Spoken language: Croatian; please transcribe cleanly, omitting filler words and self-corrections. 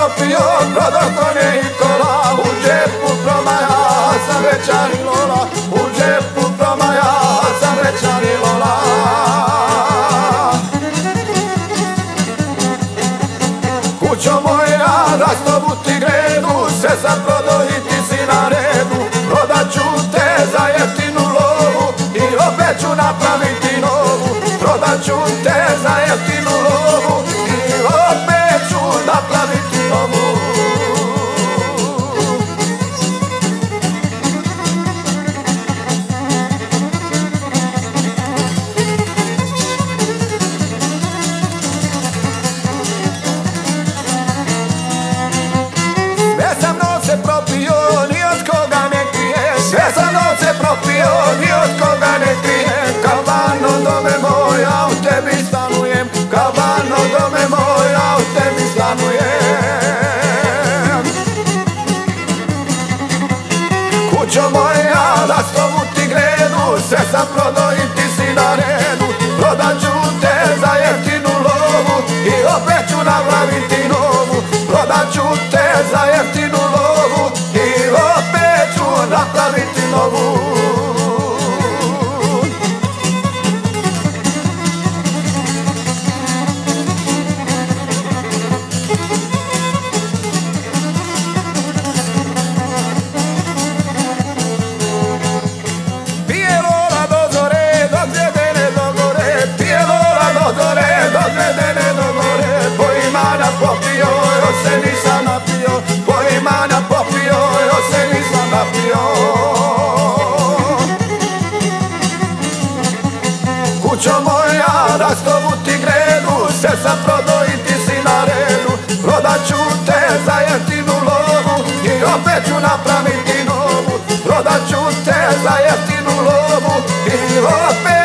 propio, prodao konje i kola, u džepu promaja sam večani lola, u džepu promaja sam večani lola. Kućo moja, rastovu ti gredu, sve sam prodao i ti si na redu. Prodat ću te za jeftinu lovu i opet ću napraviti novu. Prodat ću te za jeftinu lovu i opet ću napraviti novu. Sve sam novce propio, ni od koga ne krijem. Sve sam novce propio, ni od koga ne krijem. Kavano dome moja, u tebi stanujem. Kavano dome moja, u tebi stanujem. Kućo moja, rastovu ti gredu, sve sam prodao i ti si na redu. Prodat ću te za jeftinu lovu i opet ću napraviti novu. Prodat ću te za jeftinu lovu i opet ću napraviti novu. Pije lola do zore, dok zvedene do gore. Pije lola do zore, dok zvedene do gore. Poimana popio, još se nisam napio. Poimana popio, još se nisam napio. Kućo moja, rastovu ti gredu, sve sam prodao i ti si na redu. Prodat ću te za jeftinu lovu i opet ću napraviti novu. Prodat ću te za jeftinu lovu i opet